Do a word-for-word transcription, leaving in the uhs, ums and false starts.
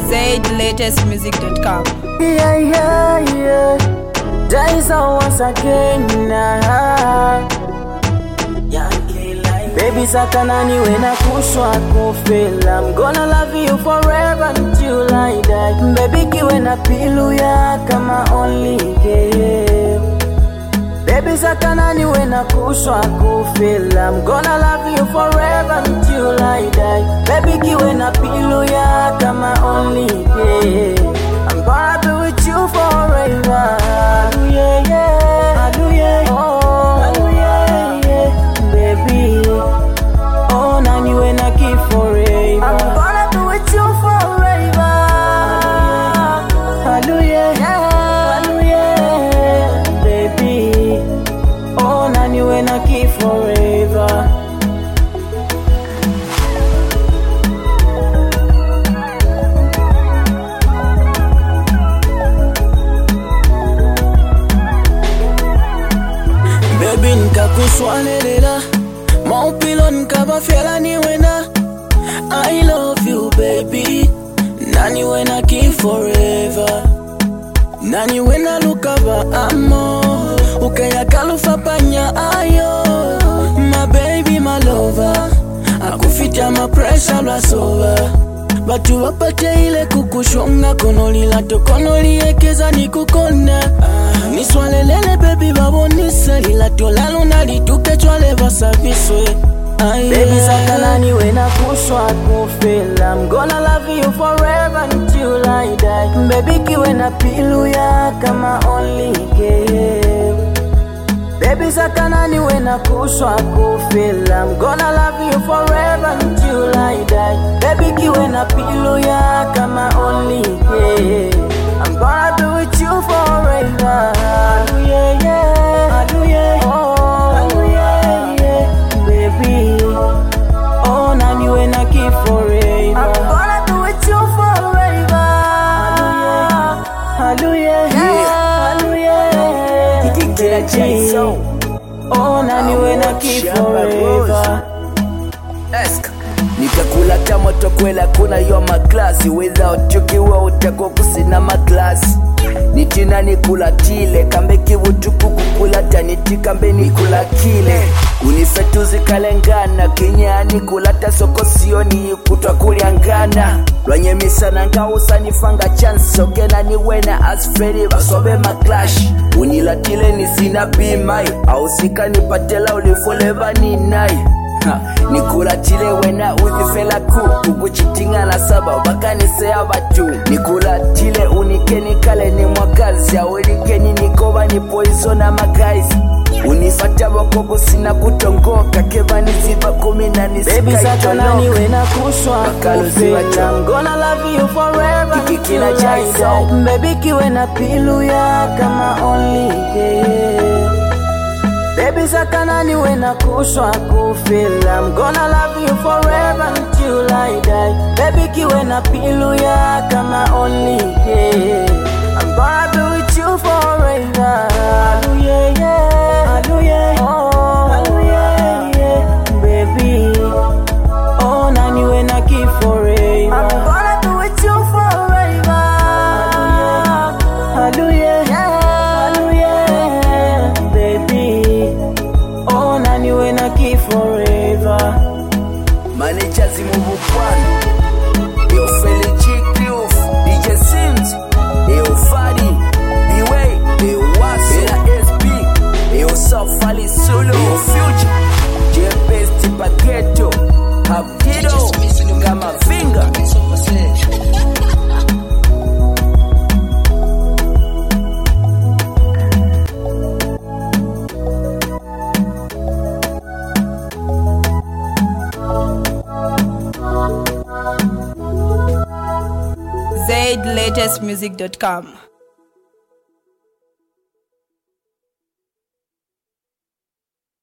Zaid latest music dot com. Yeah, yeah, yeah. Days are once again now. Baby sakanani when I push I go feel I'm gonna love you forever until I die. Baby kiwe na pilu ya kama only game. Baby sakanani when I push I go feel I'm gonna love you forever until I die. Baby kiwe na pilu ya kama only game. I'm gonna be with you forever. Yeah, yeah, yeah. Oh, yeah, yeah, baby. Oh, nani when I keep forever. I'm gonna be with you forever. Hallelujah, hallelujah, baby. Oh, nani when I keep forever. Baby nikakuswanelela maupilo nikabafyela ni wena. I love you baby. Nani when I keep forever. Nani when I look over amo. Ukaya kalufa panya ayo. My baby my lover. Akufita my pressure loss over. Batu wapate ile kukushonga. Konolila to konoliekeza ni kukona. Niswalelele baby babonisa. Lila tolalo nalituke chwale basaviswe. Baby sakanani when I push I go feel I'm gonna love you forever until I die. Baby kiwe na pilu ya kama only game. Baby sakanani when I push I go feel I'm gonna love you forever until I die. Baby kiwe na pilu ya kama only game. I'm gonna be with you forever. Yeah, yeah, yeah. Oh, yeah, yeah, baby. Oh, nani when I keep forever. I'm gonna be with you forever. Hallelujah, hallelujah, hallelujah. Oh, nani when I keep forever. Ask. Nikakula tamoto kwela kuna yo maklasi. Without you kiwa utako kusina maklasi. Nitina nikula tile kambe kivutuku kukula taniti kambe nikula kile. Unifetuzi kalengana kinyani kulata soko sioni kutwa kuliangana. Lwenye misana nga usanifanga chance ogena ni wena asferi basobe maklash. Unilatile ni sina bimai au sika nipatela ulifoleva ni nai. Ha, nikula chile wena uzifela ku kukuchitinga na saba bakanisea batu. Nikula chile unikeni kale ni mwakazi ya ulikeni nikoba ni poiso na makaisi. Unifata wakogo sina kutongoka keba niziba kumina nisika baby sakanani when I push I go feel I'm gonna love you forever Kikikina jaiso baby kiwe na pilu ya kama only game. Baby sakanani when I push I go feel I'm gonna love you forever until I die. Baby kiwe na pilu ya kama only game. I'm gonna be with you forever. Hallelujah, hallelujah, oh, hallelujah, yeah, baby. Oh, nani when I keep forever. I'm gonna be with you forever. Hallelujah, hallelujah, baby. Oh, nani when I keep forever. Managers move one. Yo Feli G-Groove, D J Sims, Yo Fadi, B-Way, Yo Was, Yo S B, Yo Sofali Sulu, Yo Future, J-Best Paketo, Hapido, Kama Finger. Zaid latest music dot com.